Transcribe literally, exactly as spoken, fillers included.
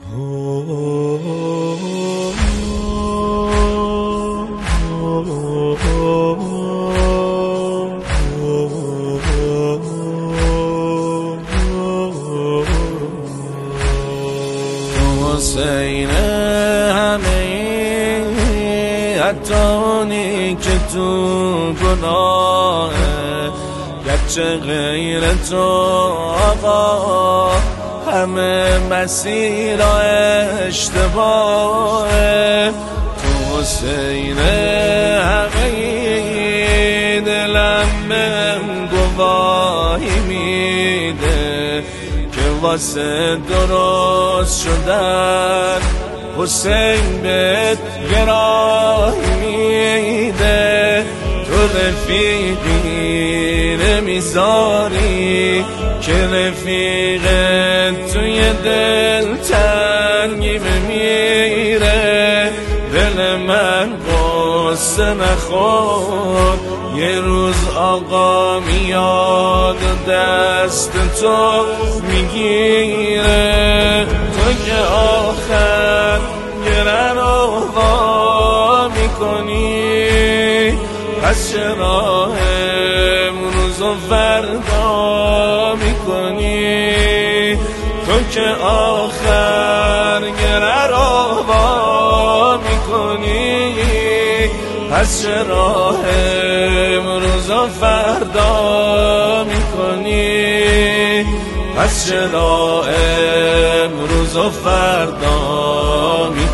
حسین همه حتانی که تو گناه گرچه غیر تو آقا همه مسیر اشتباهه. تو حسین همه دلم بهم گواهی میده که واسه درست شدن حسین بهت گراهی میده. تو رفیقی نمیذاری که رفیقت توی دل تنگی بمیره. دل من قصه نخور یه روز آقا میاد دست تو میگیره. تو که آخر گره رو وا میکنی پس چرا امروز و فردا میکنی. تو که آخر گره رو وا میکنی پس چرا امروز و فردا میکنی. پس چرا امروز و فردا میکنی.